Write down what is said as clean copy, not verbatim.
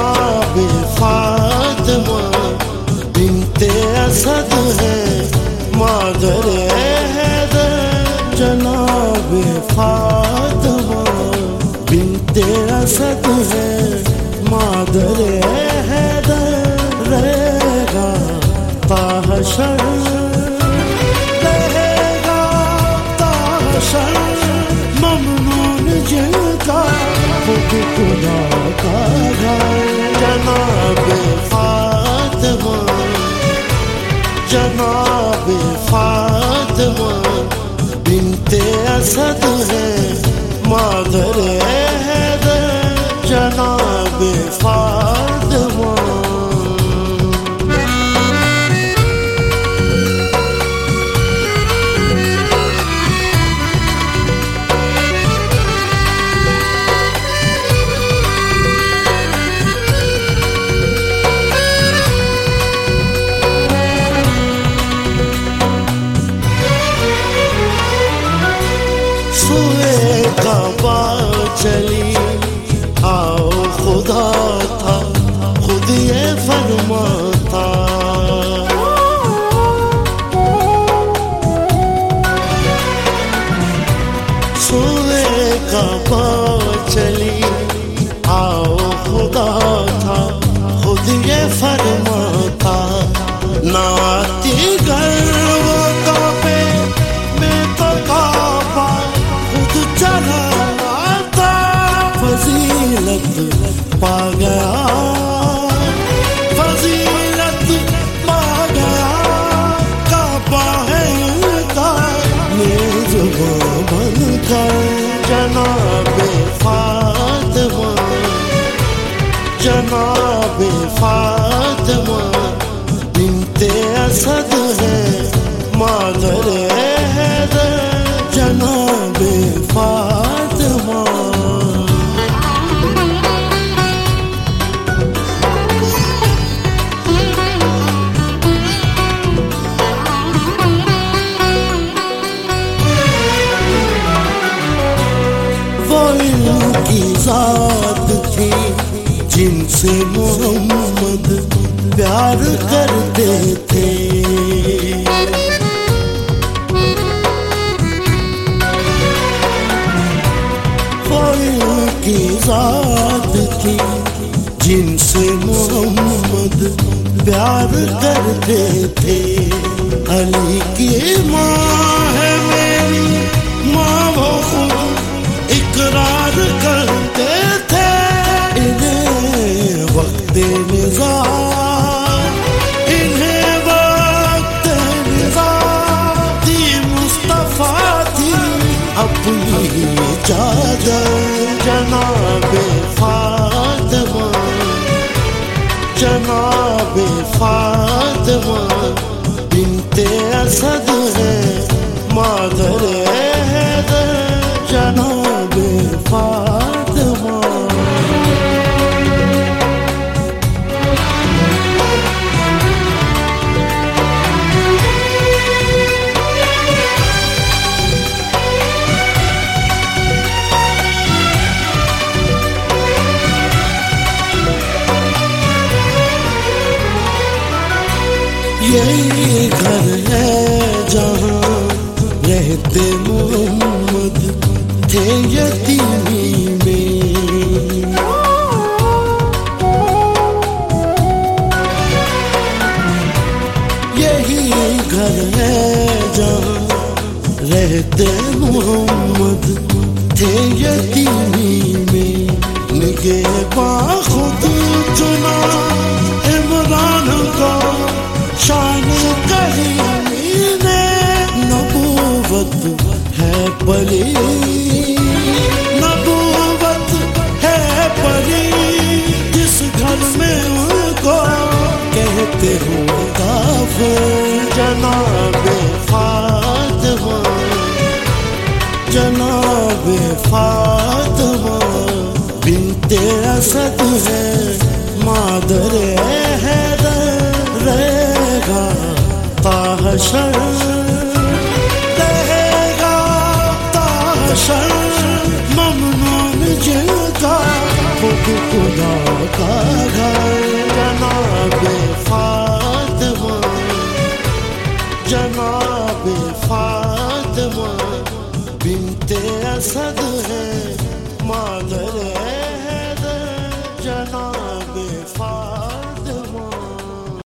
جناب فاطمہ بنت اسد ہے مادر حیدر، جناب فاطمہ بنت اسد ہے مادر حیدر، رہے گا تا حشر، رہے گا تا حشر، ممنون جن کا خود خدا کا گھر، جناب فاطمہ، جناب فاطمہ بنت اسد ہے مادر حیدر، جناب فاطمہ۔ سوئے کعبہ چلی آؤ خدا تھا خود یہ فرماتا، سوئے کعبہ چلی آؤ خدا تھا خود یہ فرماتا، نہ آتی گر وہ کعبے میں تو کعبہ خود چلا آتا، فضیلت پا گیا، فضیلت پا گیا، کعبہ ہے ان کا یہ زباں بن کر، جناب فاطمہ، جناب فاطمہ بنت اسد ہے مادر حیدر، جناب فاطمہ۔ وہ ان کی ذات تھی جن سے محمد پیار کرتے تھے، کی ذات تھی جن سے محمد پیار کرتے تھے، علی کی ماں ہے میری ماں وہ خود اقرار کرتے تھے، انہیں وقت نظام، انہیں وقت نظام دی مصطفیٰ تھی اپنی چادر، جناب فاطمہ، جناب فاطمہ بنت اسد ہے مادر حیدر، جناب فاطمہ۔ یہی گھر ہے جہاں رہتے محمد تھے یتیمی میں، یہی گھر ہے جہاں رہتے محمد تھے یتیمی میں، نگہباں خود چنا عمران کا شان کریمی نے، نبوت ہے پلی، نبوت ہے پلی، جس گھر میں ان کو کہتے ہو کافر، جناب فاطمہ، جناب فاطمہ بنت اسد ہے مادر حیدر، رہے گا تا حشر، رہے گا تا حشر، ممنون جن کا خود خدا کا گھر جناب فاطمہ، جناب فاطمہ بنت اسد